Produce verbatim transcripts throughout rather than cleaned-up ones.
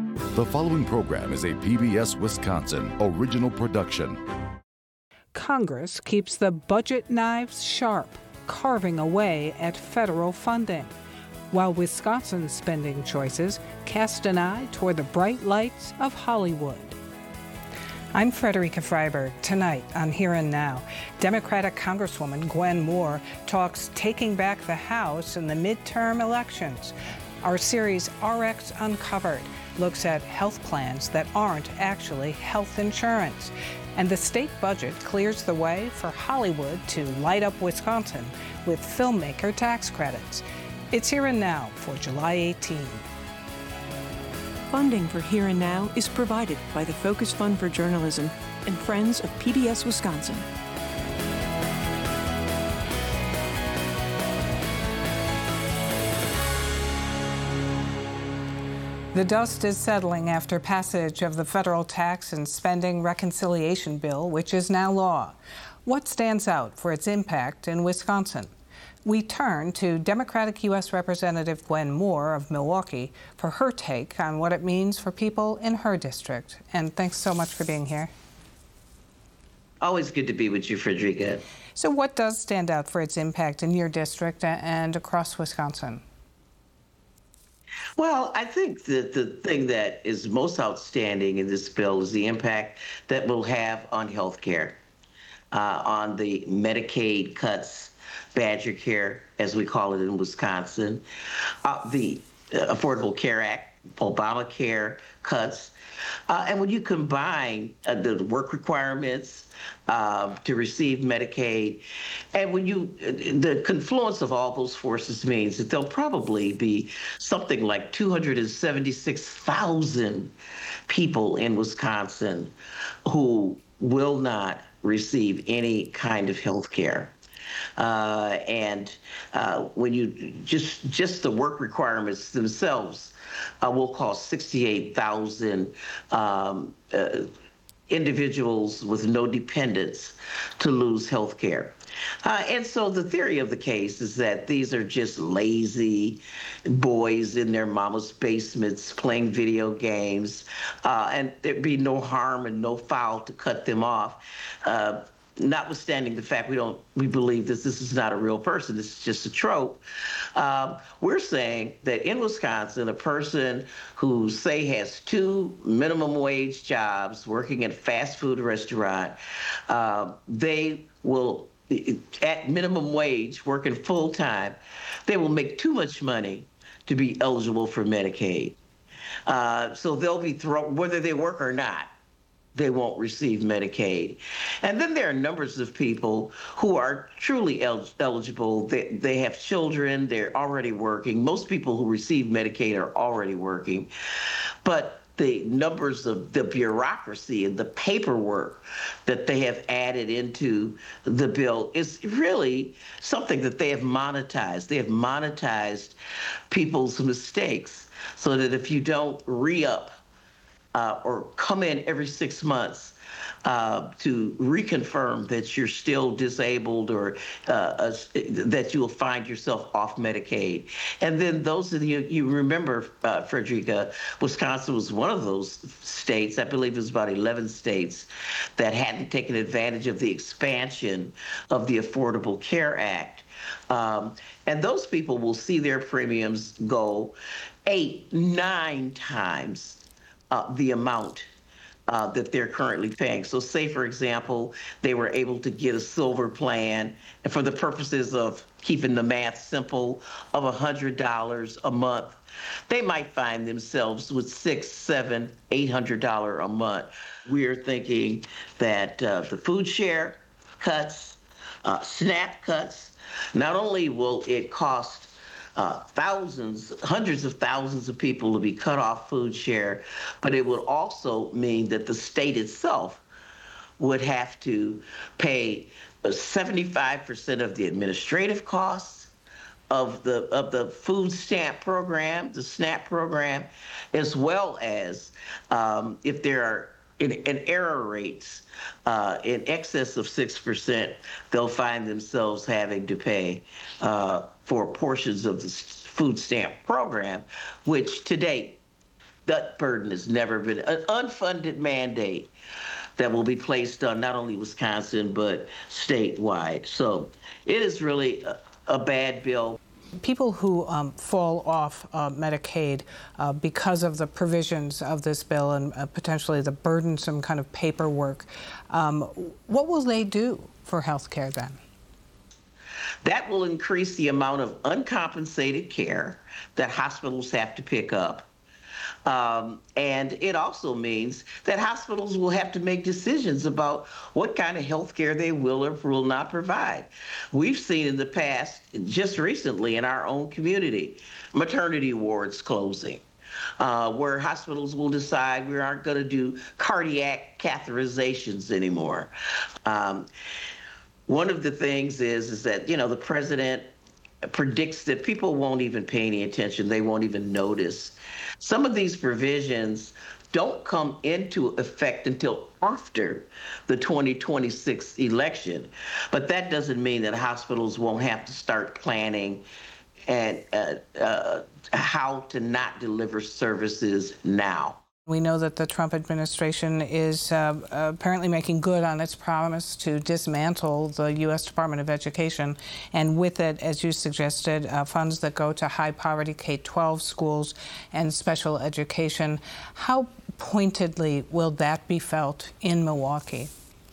The following program is a P B S Wisconsin original production. Congress keeps the budget knives sharp, carving away at federal funding, while Wisconsin's spending choices cast an eye toward the bright lights of Hollywood. I'm Frederica Freiberg. Tonight on Here and Now, Democratic Congresswoman Gwen Moore talks taking back the House in the midterm elections. Our series R X Uncovered looks at health plans that aren't actually health insurance. And the state budget clears the way for Hollywood to light up Wisconsin with filmmaker tax credits. It's Here and Now for July eighteenth. Funding for Here and Now is provided by the Focus Fund for Journalism and Friends of P B S Wisconsin. The dust is settling after passage of the federal tax and spending reconciliation bill, which is now law. What stands out for its impact in Wisconsin? We turn to Democratic U S Representative Gwen Moore of Milwaukee for her take on what it means for people in her district. And thanks so much for being here. Always good to be with you, Frederica. So what does stand out for its impact in your district and across Wisconsin? Well, I think that the thing that is most outstanding in this bill is the impact that we'll have on health care, uh, on the Medicaid cuts, Badger Care, as we call it in Wisconsin, uh, the uh, Affordable Care Act, Obamacare cuts. Uh, and when you combine uh, the work requirements uh, to receive Medicaid, and when you, uh, the confluence of all those forces means that there'll probably be something like two hundred seventy-six thousand people in Wisconsin who will not receive any kind of health care. Uh, and uh, when you just just the work requirements themselves uh, will cost sixty-eight thousand um, uh, individuals with no dependents to lose health care. Uh, and so the theory of the case is that these are just lazy boys in their mama's basements playing video games, uh, and there'd be no harm and no foul to cut them off. Uh, Notwithstanding the fact we don't, we believe that this is not a real person, this is just a trope. Um, we're saying that in Wisconsin, a person who, say, has two minimum wage jobs working at a fast food restaurant, uh, they will, at minimum wage, working full time, they will make too much money to be eligible for Medicaid. Uh, so they'll be thrown, whether they work or not, they won't receive Medicaid. And then there are numbers of people who are truly el- eligible. They, they have children, they're already working. Most people who receive Medicaid are already working. But the numbers of the bureaucracy and the paperwork that they have added into the bill is really something that they have monetized. They have monetized people's mistakes so that if you don't re-up Uh, or come in every six months uh, to reconfirm that you're still disabled or uh, uh, that you'll find yourself off Medicaid. And then those of you, you remember, uh, Frederica, Wisconsin was one of those states, I believe it was about eleven states, that hadn't taken advantage of the expansion of the Affordable Care Act. Um, and those people will see their premiums go eight, nine times Uh, the amount uh, that they're currently paying. So say, for example, they were able to get a silver plan, and for the purposes of keeping the math simple, of one hundred dollars a month, they might find themselves with six, seven, eight hundred dollars a month. We're thinking that uh, the food share cuts, uh, SNAP cuts, not only will it cost Uh, thousands, hundreds of thousands of people to be cut off food share, but it would also mean that the state itself would have to pay seventy-five percent of the administrative costs of the of the food stamp program, the SNAP program, as well as um, if there are in, in error rates uh, in excess of six percent, they'll find themselves having to pay uh, for portions of the food stamp program, which to date that burden has never been an unfunded mandate that will be placed on not only Wisconsin, but statewide. So it is really a, a bad bill. People who um, fall off uh, Medicaid uh, because of the provisions of this bill and uh, potentially the burdensome kind of paperwork, um, what will they do for health care then? That will increase the amount of uncompensated care that hospitals have to pick up. Um, and it also means that hospitals will have to make decisions about what kind of health care they will or will not provide. We've seen in the past, just recently in our own community, maternity wards closing, uh, where hospitals will decide we aren't going to do cardiac catheterizations anymore. Um, one of the things is, is that, you know, the president predicts that people won't even pay any attention. They won't even notice. Some of these provisions don't come into effect until after the twenty twenty-six election. But that doesn't mean that hospitals won't have to start planning and uh, uh, how to not deliver services now. We know that the Trump administration is uh, apparently making good on its promise to dismantle the U S Department of Education, and with it, as you suggested, uh, funds that go to high-poverty K twelve schools and special education. How pointedly will that be felt in Milwaukee?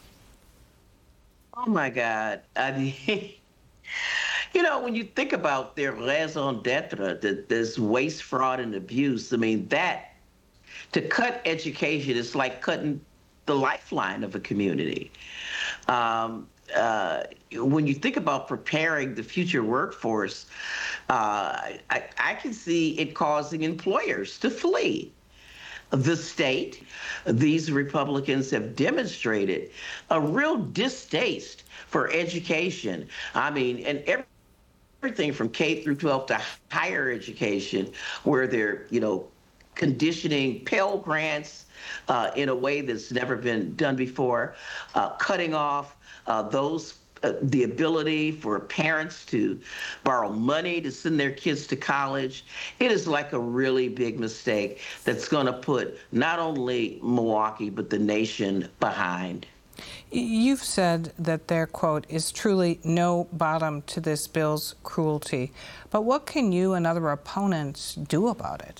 Oh, my God. I mean, you know, when you think about their raison d'etre, this waste, fraud, and abuse, I mean, that to cut education is like cutting the lifeline of a community. Um, uh, when you think about preparing the future workforce, uh, I, I can see it causing employers to flee the state. These Republicans have demonstrated a real distaste for education. I mean, and every everything from K through twelve to higher education, where they're, you know, conditioning Pell Grants uh, in a way that's never been done before, uh, cutting off uh, those uh, the ability for parents to borrow money to send their kids to college. It is like a really big mistake that's going to put not only Milwaukee but the nation behind. You've said that there, quote, is truly no bottom to this bill's cruelty. But what can you and other opponents do about it?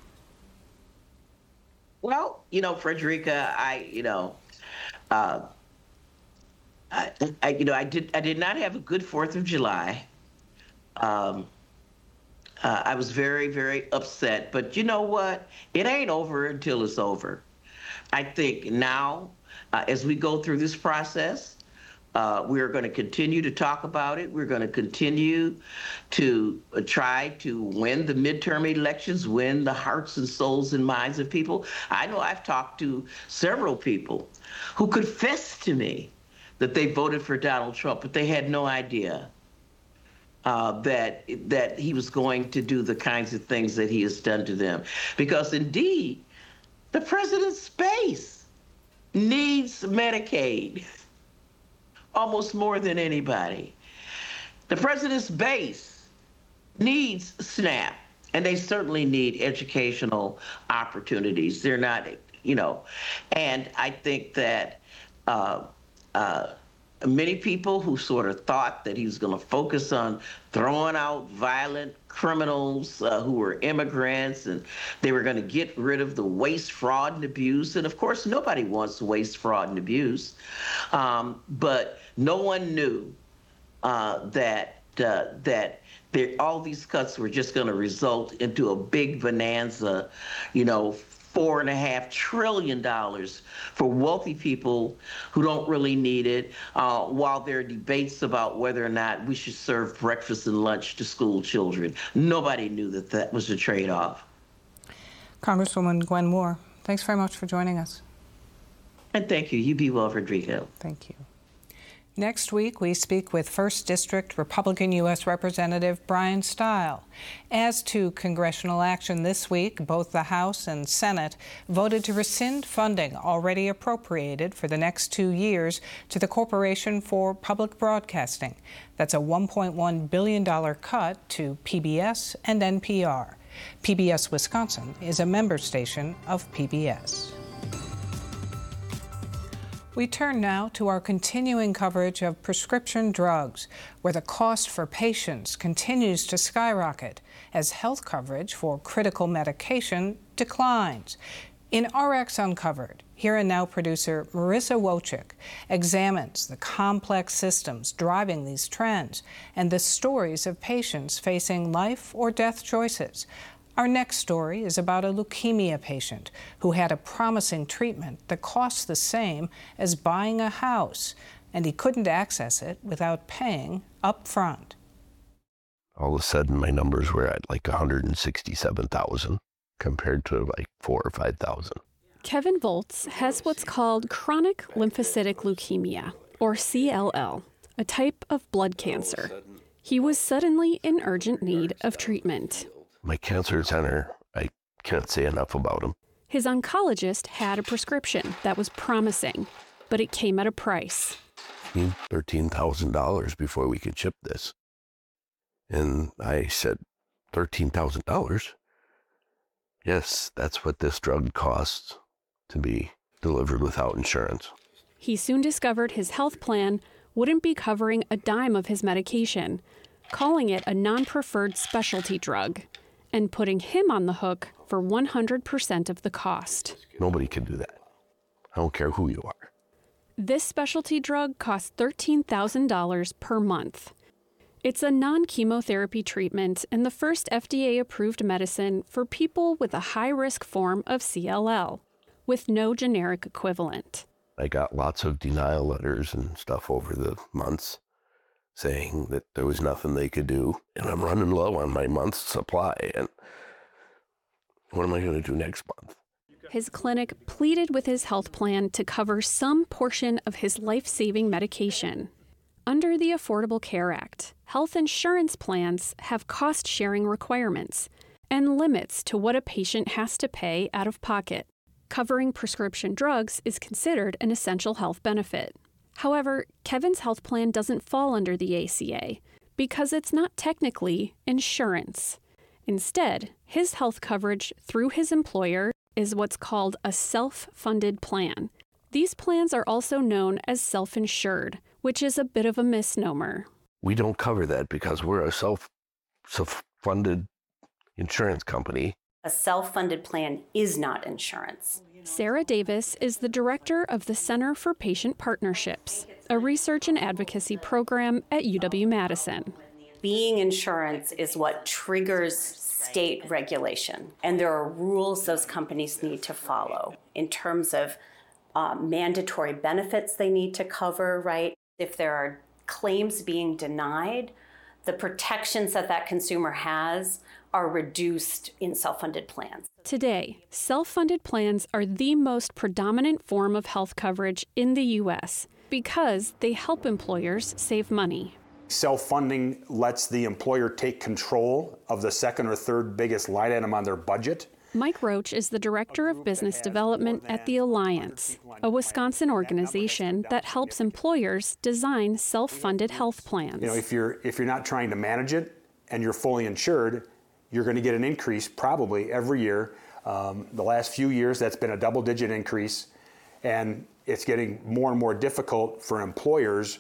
Well, you know, Frederica, I, you know, uh, I, I, you know, I did, I did not have a good Fourth of July. Um, uh, I was very, very upset. But you know what? It ain't over until it's over. I think now, uh, as we go through this process, Uh, we're going to continue to talk about it. We're going to continue to uh, try to win the midterm elections, win the hearts and souls and minds of people. I know I've talked to several people who confessed to me that they voted for Donald Trump, but they had no idea uh, that that he was going to do the kinds of things that he has done to them. Because indeed, the president's base needs Medicaid almost more than anybody. The president's base needs SNAP, and they certainly need educational opportunities. They're not, you know, and I think that uh, uh, many people who sort of thought that he was going to focus on throwing out violent criminals uh, who were immigrants, and they were going to get rid of the waste, fraud, and abuse. And of course, nobody wants waste, fraud, and abuse. Um, but no one knew uh, that uh, that there, all these cuts were just going to result into a big bonanza, you know, four and a half trillion dollars for wealthy people who don't really need it, uh, while there are debates about whether or not we should serve breakfast and lunch to school children. Nobody knew that that was a trade-off. Congresswoman Gwen Moore, thanks very much for joining us. And thank you. You be well, Rodrigo. Thank you. Next week, we speak with first District Republican U S Representative Brian Stile. As to congressional action this week, both the House and Senate voted to rescind funding already appropriated for the next two years to the Corporation for Public Broadcasting. That's a one point one billion dollars cut to P B S and N P R. P B S Wisconsin is a member station of P B S. We turn now to our continuing coverage of prescription drugs, where the cost for patients continues to skyrocket as health coverage for critical medication declines. In R X Uncovered, Here and Now producer Marissa Wojcik examines the complex systems driving these trends and the stories of patients facing life or death choices. Our next story is about a leukemia patient who had a promising treatment that cost the same as buying a house, and he couldn't access it without paying up front. All of a sudden, my numbers were at like one hundred sixty-seven thousand compared to like four or five thousand. Kevin Volz has what's called chronic lymphocytic leukemia, or C L L, a type of blood cancer. He was suddenly in urgent need of treatment. My cancer center, I can't say enough about them. His oncologist had a prescription that was promising, but it came at a price. thirteen thousand dollars before we could ship this. And I said, thirteen thousand dollars? Yes, that's what this drug costs to be delivered without insurance. He soon discovered his health plan wouldn't be covering a dime of his medication, calling it a non-preferred specialty drug, and putting him on the hook for one hundred percent of the cost. Nobody can do that. I don't care who you are. This specialty drug costs thirteen thousand dollars per month. It's a non-chemotherapy treatment and the first F D A-approved medicine for people with a high-risk form of C L L, with no generic equivalent. I got lots of denial letters and stuff over the months saying that there was nothing they could do, and I'm running low on my month's supply, and what am I going to do next month? His clinic pleaded with his health plan to cover some portion of his life-saving medication. Under the Affordable Care Act, health insurance plans have cost-sharing requirements and limits to what a patient has to pay out of pocket. Covering prescription drugs is considered an essential health benefit. However, Kevin's health plan doesn't fall under the A C A because it's not technically insurance. Instead, his health coverage through his employer is what's called a self-funded plan. These plans are also known as self-insured, which is a bit of a misnomer. We don't cover that because we're a self, self-funded insurance company. A self-funded plan is not insurance. Sarah Davis is the director of the Center for Patient Partnerships, a research and advocacy program at U W-Madison. Being insurance is what triggers state regulation, and there are rules those companies need to follow in terms of uh, mandatory benefits they need to cover, right? If there are claims being denied, the protections that that consumer has are reduced in self-funded plans. Today, self-funded plans are the most predominant form of health coverage in the U S because they help employers save money. Self-funding lets the employer take control of the second or third biggest line item on their budget. Mike Roach is the Director of Business Development at the Alliance, a Wisconsin organization that helps employers design self-funded health plans. You know, if you're if you're not trying to manage it and you're fully insured, you're going to get an increase probably every year. Um, the last few years, that's been a double-digit increase, and it's getting more and more difficult for employers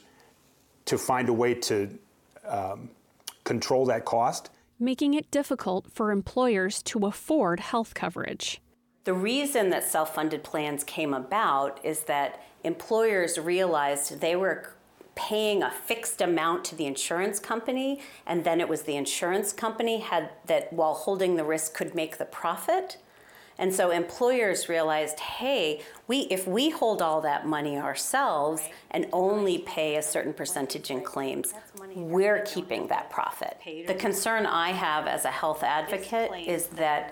to find a way to um, control that cost, making it difficult for employers to afford health coverage. The reason that self-funded plans came about is that employers realized they were paying a fixed amount to the insurance company, and then it was the insurance company had that while holding the risk could make the profit. And so employers realized, hey, we if we hold all that money ourselves and only pay a certain percentage in claims, we're keeping that profit. The concern I have as a health advocate is that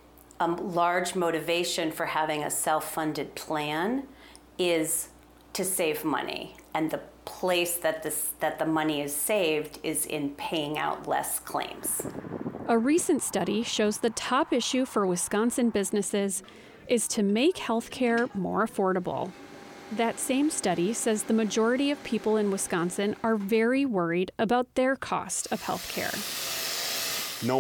a large motivation for having a self-funded plan is to save money. And the place that this that the money is saved is in paying out less claims. A recent study shows the top issue for Wisconsin businesses is to make healthcare more affordable. That same study says the majority of people in Wisconsin are very worried about their cost of healthcare. Knowing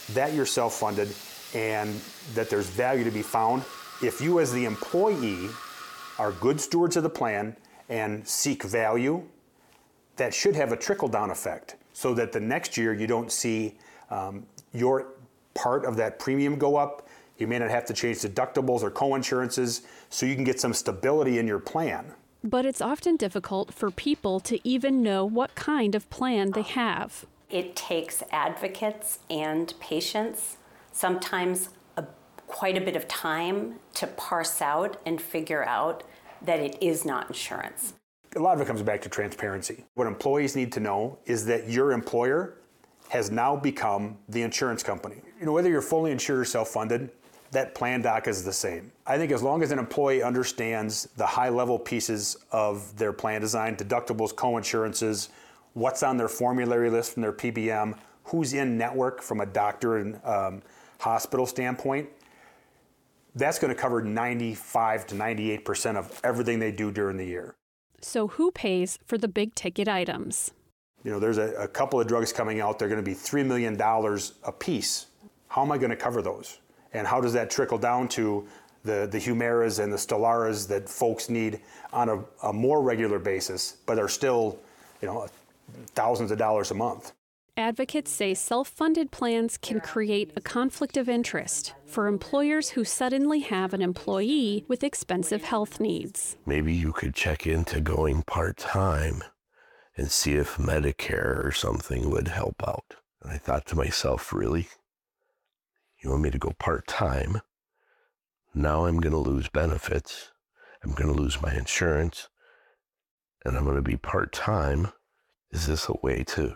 that you're self-funded and that there's value to be found. If you as the employee are good stewards of the plan and seek value, that should have a trickle-down effect so that the next year you don't see um, your part of that premium go up. You may not have to change deductibles or co-insurances, so you can get some stability in your plan. But it's often difficult for people to even know what kind of plan they have. It takes advocates and patients sometimes a, quite a bit of time to parse out and figure out that it is not insurance. A lot of it comes back to transparency. What employees need to know is that your employer has now become the insurance company. You know, whether you're fully insured or self-funded, that plan doc is the same. I think as long as an employee understands the high-level pieces of their plan design, deductibles, co-insurances, what's on their formulary list from their P B M, who's in network from a doctor and um, hospital standpoint, that's going to cover ninety-five to ninety-eight percent of everything they do during the year. So who pays for the big ticket items? You know, there's a, a couple of drugs coming out. They're going to be three million dollars a piece. How am I going to cover those? And how does that trickle down to the, the Humiras and the Stellaras that folks need on a, a more regular basis, but are still, you know, thousands of dollars a month? Advocates say self-funded plans can create a conflict of interest for employers who suddenly have an employee with expensive health needs. Maybe you could check into going part-time and see if Medicare or something would help out. And I thought to myself, really? You want me to go part-time? Now I'm going to lose benefits. I'm going to lose my insurance. And I'm going to be part-time. Is this a way to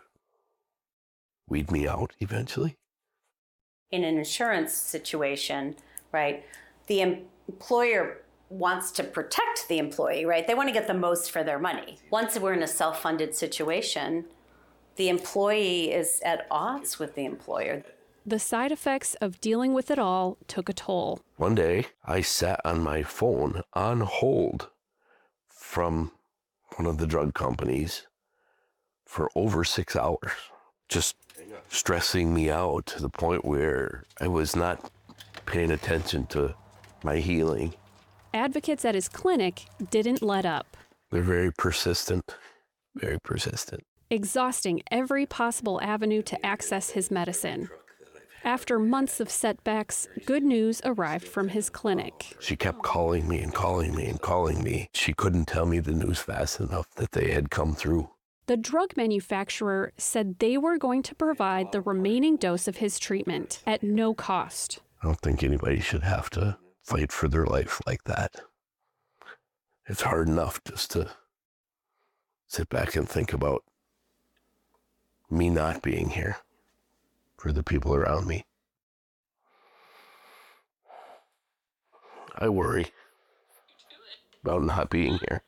weed me out eventually? In an insurance situation, right, the employer wants to protect the employee, right? They want to get the most for their money. Once we're in a self-funded situation, the employee is at odds with the employer. The side effects of dealing with it all took a toll. One day, I sat on my phone on hold from one of the drug companies for over six hours, just stressing me out to the point where I was not paying attention to my healing. Advocates at his clinic didn't let up. They're very persistent, very persistent. Exhausting every possible avenue to access his medicine. After months of setbacks, good news arrived from his clinic. She kept calling me and calling me and calling me. She couldn't tell me the news fast enough that they had come through. The drug manufacturer said they were going to provide the remaining dose of his treatment at no cost. I don't think anybody should have to fight for their life like that. It's hard enough just to sit back and think about me not being here for the people around me. I worry about not being here.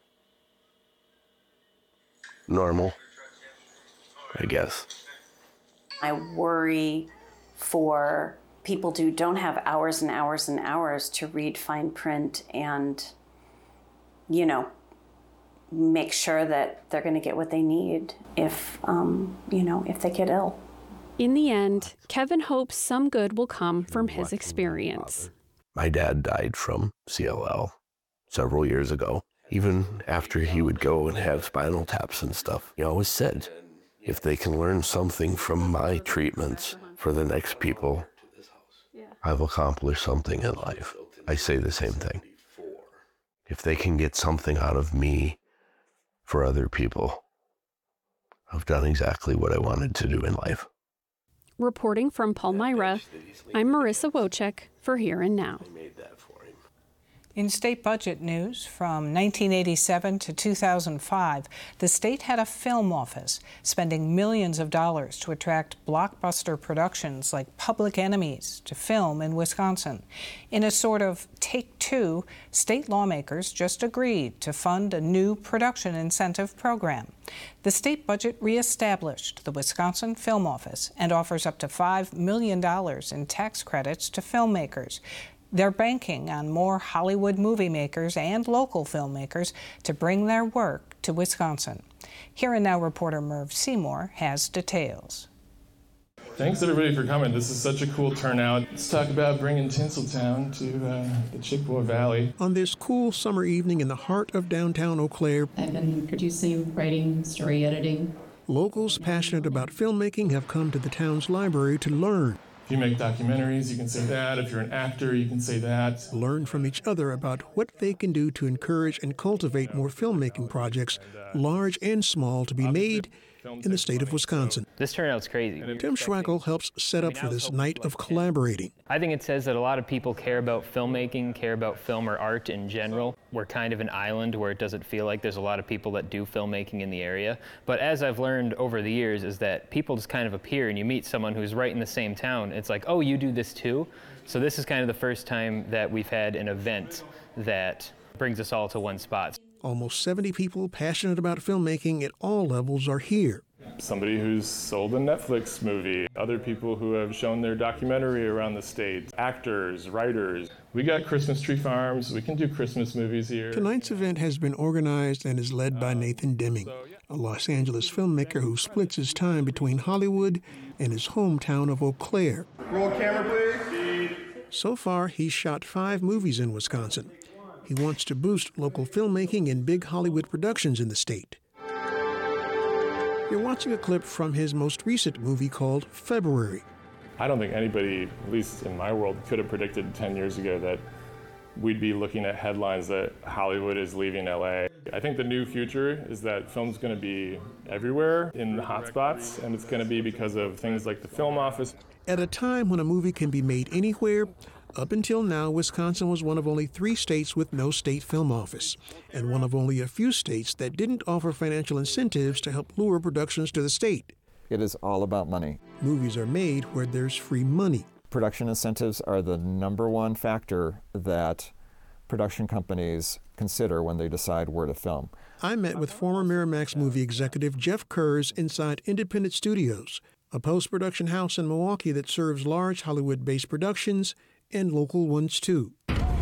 Normal, I guess. I worry for people who don't have hours and hours and hours to read fine print and, you know, make sure that they're going to get what they need if, um, you know, if they get ill. In the end, Kevin hopes some good will come from his experience. My dad died from C L L several years ago. Even after he would go and have spinal taps and stuff, he always said, if they can learn something from my treatments for the next people, I've accomplished something in life. I say the same thing. If they can get something out of me for other people, I've done exactly what I wanted to do in life. Reporting from Palmyra, I'm Marissa Wojcik for Here and Now. In state budget news, from nineteen eighty-seven to two thousand five, the state had a film office, spending millions of dollars to attract blockbuster productions like Public Enemies to film in Wisconsin. In a sort of take two, state lawmakers just agreed to fund a new production incentive program. The state budget reestablished the Wisconsin Film Office and offers up to five million dollars in tax credits to filmmakers. They're banking on more Hollywood movie makers and local filmmakers to bring their work to Wisconsin. Here and Now reporter Merv Seymour has details. Thanks everybody for coming. This is such a cool turnout. Let's talk about bringing Tinseltown to uh, the Chippewa Valley. On this cool summer evening in the heart of downtown Eau Claire, I've been producing, writing, story editing. Locals passionate about filmmaking have come to the town's library to learn. If you make documentaries, you can say that. If you're an actor, you can say that. Learn from each other about what they can do to encourage and cultivate more filmmaking projects, large and small, to be made in the state of Wisconsin. This turnout's crazy. Tim Schwackel helps set up for this night of collaborating. I think it says that a lot of people care about filmmaking, care about film or art in general. We're kind of an island where it doesn't feel like there's a lot of people that do filmmaking in the area. But as I've learned over the years is that people just kind of appear and you meet someone who's right in the same town. It's like, oh, you do this too? So this is kind of the first time that we've had an event that brings us all to one spot. Almost seventy people passionate about filmmaking at all levels are here. Somebody who's sold a Netflix movie, other people who have shown their documentary around the state, actors, writers. We got Christmas tree farms. We can do Christmas movies here. Tonight's event has been organized and is led by Nathan Deming, a Los Angeles filmmaker who splits his time between Hollywood and his hometown of Eau Claire. Roll camera, please. So far, he's shot five movies in Wisconsin. He wants to boost local filmmaking and big Hollywood productions in the state. You're watching a clip from his most recent movie called February. I don't think anybody, at least in my world, could have predicted ten years ago that we'd be looking at headlines that Hollywood is leaving L A. I think the new future is that film's going to be everywhere in the hotspots, and it's going to be because of things like the Film Office. At a time when a movie can be made anywhere, up until now, Wisconsin was one of only three states with no state film office, and one of only a few states that didn't offer financial incentives to help lure productions to the state. It is all about money. Movies are made where there's free money. Production incentives are the number one factor that production companies consider when they decide where to film. I met with former Miramax movie executive Jeff Kurz inside Independent Studios, a post-production house in Milwaukee that serves large Hollywood-based productions and local ones too.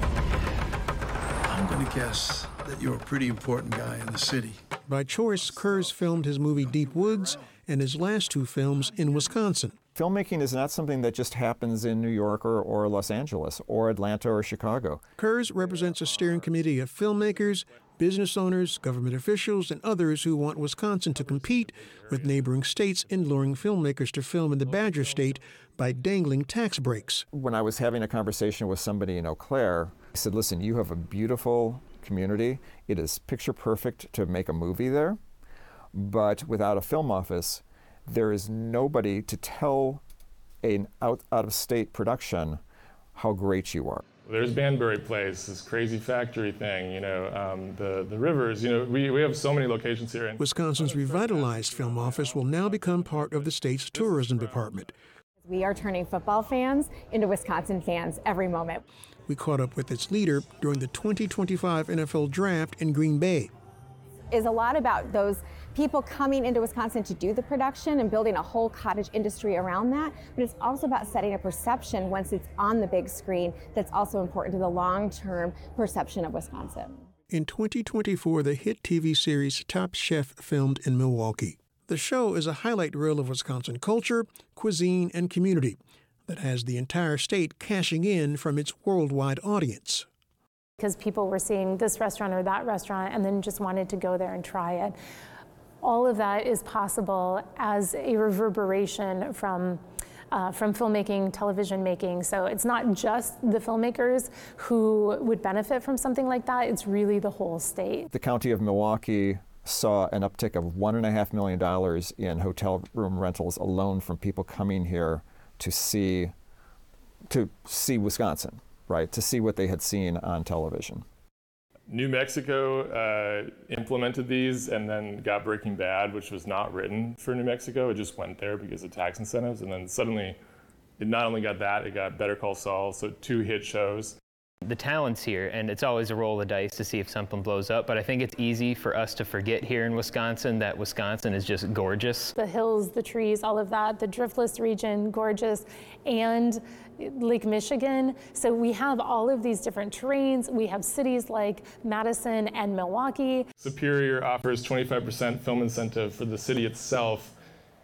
I'm going to guess that you're a pretty important guy in the city. By choice, Kurz filmed his movie Deep Woods and his last two films in Wisconsin. Filmmaking is not something that just happens in New York or, or Los Angeles or Atlanta or Chicago. Kurz represents a steering committee of filmmakers, business owners, government officials, and others who want Wisconsin to compete with neighboring states in luring filmmakers to film in the Badger State by dangling tax breaks. When I was having a conversation with somebody in Eau Claire, I said, listen, you have a beautiful community. It is picture perfect to make a movie there, but without a film office, there is nobody to tell an out, out-of-state production how great you are. There's Banbury Place, this crazy factory thing, you know, um, the, the rivers, you know, we, we have so many locations here. And Wisconsin's revitalized film office will now become part of the state's tourism department. We are turning football fans into Wisconsin fans every moment. We caught up with its leader during the twenty twenty-five N F L Draft in Green Bay. Is a lot about those people coming into Wisconsin to do the production and building a whole cottage industry around that, but it's also about setting a perception once it's on the big screen that's also important to the long-term perception of Wisconsin. In twenty twenty-four, the hit T V series Top Chef filmed in Milwaukee. The show is a highlight reel of Wisconsin culture, cuisine, and community that has the entire state cashing in from its worldwide audience. Because people were seeing this restaurant or that restaurant and then just wanted to go there and try it. All of that is possible as a reverberation from uh, from filmmaking, television making. So it's not just the filmmakers who would benefit from something like that, it's really the whole state. The County of Milwaukee saw an uptick of one and a half million dollars in hotel room rentals alone from people coming here to see to see Wisconsin, right? To see what they had seen on television. New Mexico uh, implemented these and then got Breaking Bad, which was not written for New Mexico. It just went there because of tax incentives. And then suddenly it not only got that, it got Better Call Saul, so two hit shows. The talent's here, and it's always a roll of the dice to see if something blows up, but I think it's easy for us to forget here in Wisconsin that Wisconsin is just gorgeous. The hills, the trees, all of that, the Driftless region, gorgeous, and Lake Michigan. So we have all of these different terrains. We have cities like Madison and Milwaukee. Superior offers twenty-five percent film incentive for the city itself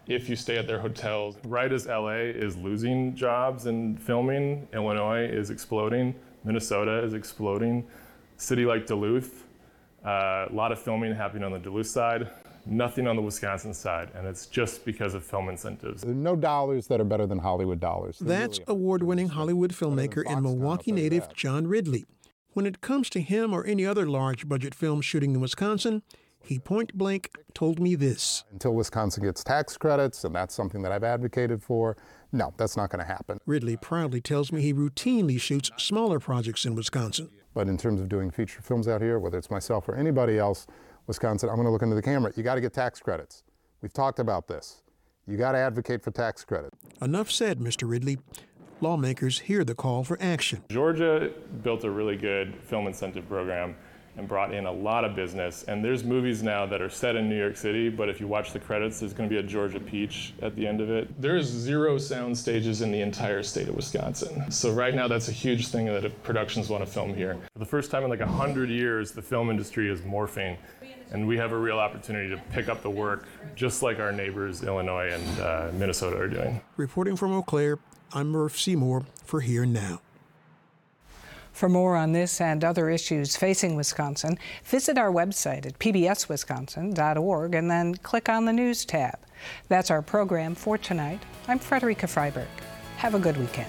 if you stay at their hotels. Right as L A is losing jobs in filming, Illinois is exploding, Minnesota is exploding. City like Duluth, uh, a lot of filming happening on the Duluth side, nothing on the Wisconsin side, and it's just because of film incentives. There are no dollars that are better than Hollywood dollars. That's award-winning Hollywood filmmaker and Milwaukee native John Ridley. When it comes to him or any other large-budget film shooting in Wisconsin, he point-blank told me this. Until Wisconsin gets tax credits, and that's something that I've advocated for, no, that's not going to happen. Ridley proudly tells me he routinely shoots smaller projects in Wisconsin. But in terms of doing feature films out here, whether it's myself or anybody else, Wisconsin, I'm going to look into the camera. You got to get tax credits. We've talked about this. You got to advocate for tax credit. Enough said, Mister Ridley. Lawmakers hear the call for action. Georgia built a really good film incentive program and brought in a lot of business. And there's movies now that are set in New York City, but if you watch the credits, there's going to be a Georgia peach at the end of it. There's zero sound stages in the entire state of Wisconsin. So right now, that's a huge thing that if productions want to film here. For the first time in like a hundred years, the film industry is morphing, and we have a real opportunity to pick up the work, just like our neighbors, Illinois and uh, Minnesota, are doing. Reporting from Eau Claire, I'm Murph Seymour for Here Now. For more on this and other issues facing Wisconsin, visit our website at p b s wisconsin dot org and then click on the News tab. That's our program for tonight. I'm Frederica Freiberg. Have a good weekend.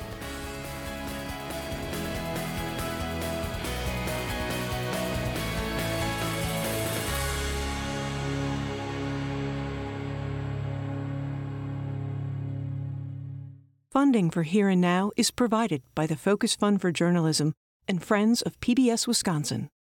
Funding for Here and Now is provided by the Focus Fund for Journalism and Friends of P B S Wisconsin.